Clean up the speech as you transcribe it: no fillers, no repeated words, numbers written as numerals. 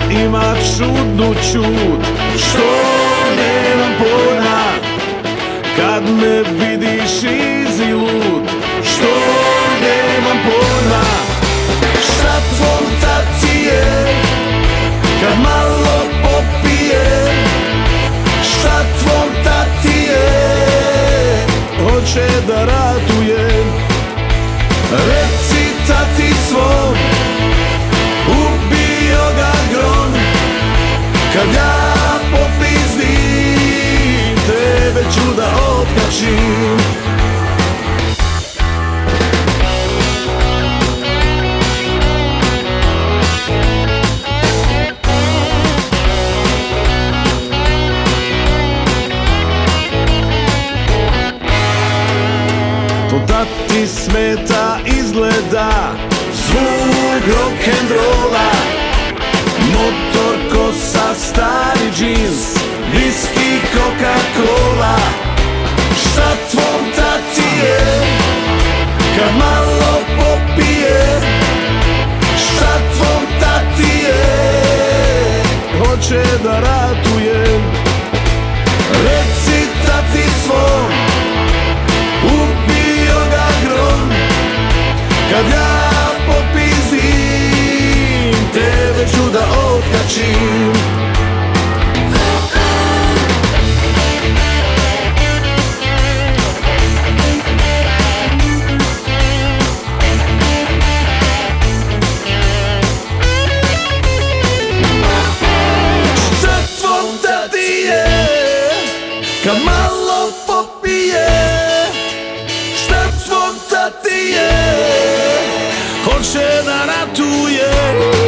ima čudnu čud, što nemam pojma. Kad me vidiš easy lud, što nemam pojma. Šta tvom tati je, kad malo popije? Šta tvom tati je, hoće da ratuje? Reci tati svom, ubio ga grom. Kad ja popizdim, tebe ću da otkačim. To da ti smeta izgleda zvuk rock'n'rolla, motor, kosa, stari džins, viski, Coca-Cola. Šta tvom tati je, kad malo popije? Šta tvom tati je, hoće da ratuje? Reci tati svom, ubio ga grom. Kad ja popizdim, tebe ću da otkačim. Šta tvom tati je, kad malo popije? Šta tvom tati je, hoće da ratuje?